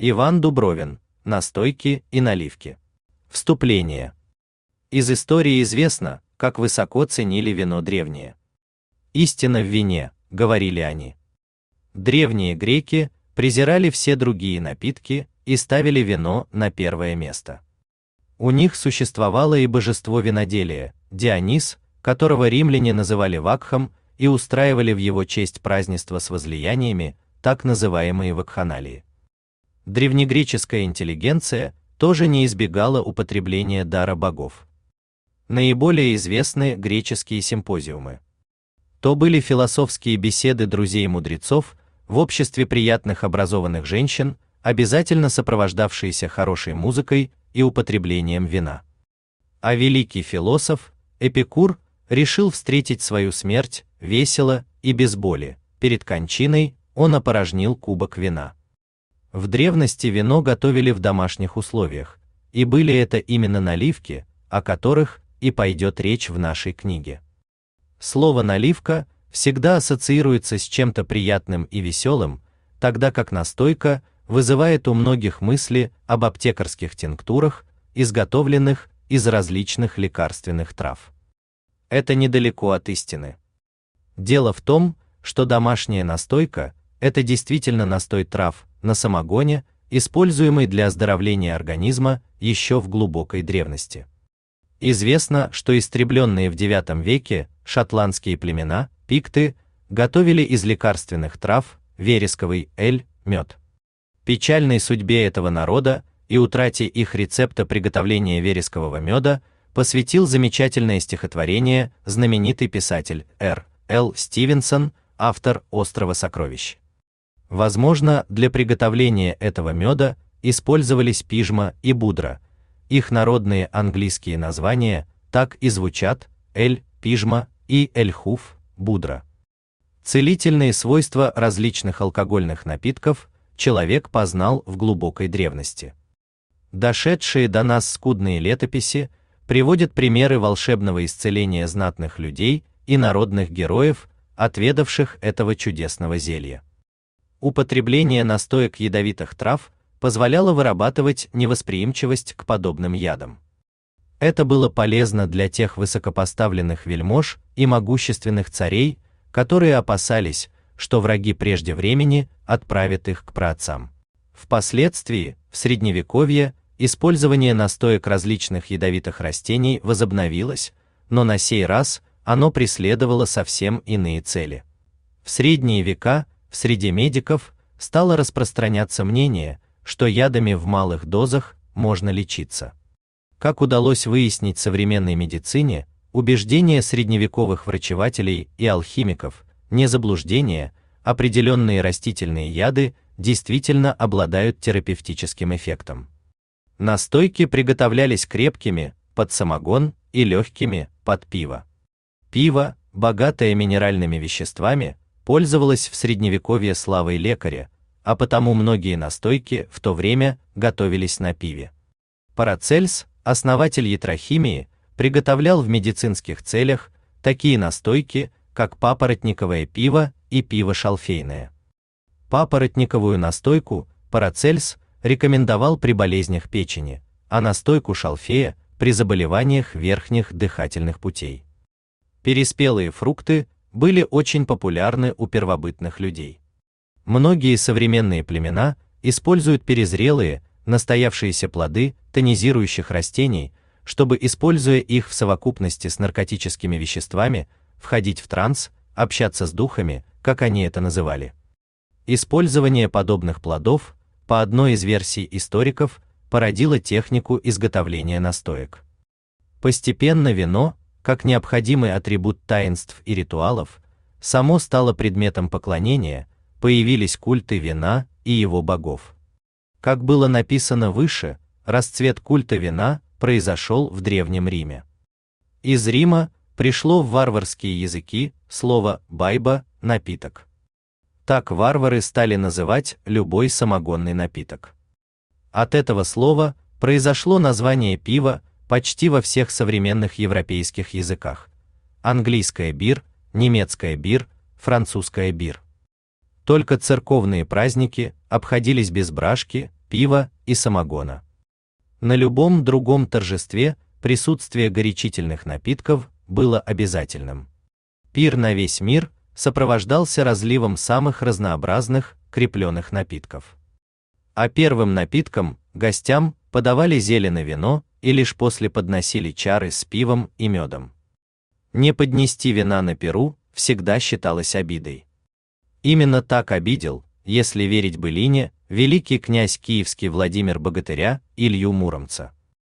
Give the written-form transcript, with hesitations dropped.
Иван Дубровин. Настойки и наливки. Вступление. Из истории известно, как высоко ценили вино древние. «Истина в вине», — говорили они. Древние греки презирали все другие напитки и ставили вино на первое место. У них существовало и божество виноделия, Дионис, которого римляне называли вакхом и устраивали в его честь празднества с возлияниями, так называемые вакханалии. Древнегреческая интеллигенция тоже не избегала употребления дара богов. Наиболее известны греческие симпозиумы. То были философские беседы друзей-мудрецов в обществе приятных образованных женщин, обязательно сопровождавшиеся хорошей музыкой и употреблением вина. А великий философ Эпикур решил встретить свою смерть весело и без боли. Перед кончиной он опорожнил кубок вина. В древности вино готовили в домашних условиях, и были это именно наливки, о которых и пойдет речь в нашей книге. Слово «наливка» всегда ассоциируется с чем-то приятным и веселым, тогда как настойка вызывает у многих мысли об аптекарских тинктурах, изготовленных из различных лекарственных трав. Это недалеко от истины. Дело в том, что домашняя настойка – это действительно настой трав на самогоне, используемый для оздоровления организма еще в глубокой древности. Известно, что истребленные в IX веке шотландские племена, пикты, готовили из лекарственных трав вересковый эль, мед. Печальной судьбе этого народа и утрате их рецепта приготовления верескового меда посвятил замечательное стихотворение знаменитый писатель Р.Л. Стивенсон, автор «Острова сокровищ». Возможно, для приготовления этого меда использовались пижма и будра. Их народные английские названия так и звучат: эль, пижма и эль-хуф, будра. Целительные свойства различных алкогольных напитков человек познал в глубокой древности. Дошедшие до нас скудные летописи приводят примеры волшебного исцеления знатных людей и народных героев, отведавших этого чудесного зелья. Употребление настоек ядовитых трав позволяло вырабатывать невосприимчивость к подобным ядам. Это было полезно для тех высокопоставленных вельмож и могущественных царей, которые опасались, что враги прежде времени отправят их к праотцам. Впоследствии, в Средневековье, использование настоек различных ядовитых растений возобновилось, но на сей раз оно преследовало совсем иные цели. В средние века в среде медиков стало распространяться мнение, что ядами в малых дозах можно лечиться. Как удалось выяснить современной медицине, убеждения средневековых врачевателей и алхимиков, не заблуждение, определенные растительные яды действительно обладают терапевтическим эффектом. Настойки приготовлялись крепкими под самогон и легкими под пиво. Пиво, богатое минеральными веществами, пользовалось в Средневековье славой лекаря, а потому многие настойки в то время готовились на пиве. Парацельс, основатель ятрохимии, приготовлял в медицинских целях такие настойки, как папоротниковое пиво и пиво шалфейное. Папоротниковую настойку Парацельс рекомендовал при болезнях печени, а настойку шалфея при заболеваниях верхних дыхательных путей. Переспелые фрукты были очень популярны у первобытных людей. Многие современные племена используют перезрелые, настоявшиеся плоды тонизирующих растений, чтобы, используя их в совокупности с наркотическими веществами, входить в транс, общаться с духами, как они это называли. Использование подобных плодов, по одной из версий историков, породило технику изготовления настоек. Постепенно вино, как необходимый атрибут таинств и ритуалов, само стало предметом поклонения, появились культы вина и его богов. Как было написано выше, расцвет культа вина произошел в Древнем Риме. Из Рима пришло в варварские языки слово «байба» – напиток. Так варвары стали называть любой самогонный напиток. От этого слова произошло название пива почти во всех современных европейских языках: английское бир, немецкое бир, французское бир. Только церковные праздники обходились без брашки, пива и самогона. На любом другом торжестве присутствие горячительных напитков было обязательным. Пир на весь мир сопровождался разливом самых разнообразных крепленных напитков. А первым напитком гостям подавали зелено вино и лишь после подносили чары с пивом и медом. Не поднести вина на пиру всегда считалось обидой. Именно так обидел, если верить былине, великий князь киевский Владимир Богатыря Илью Муромца.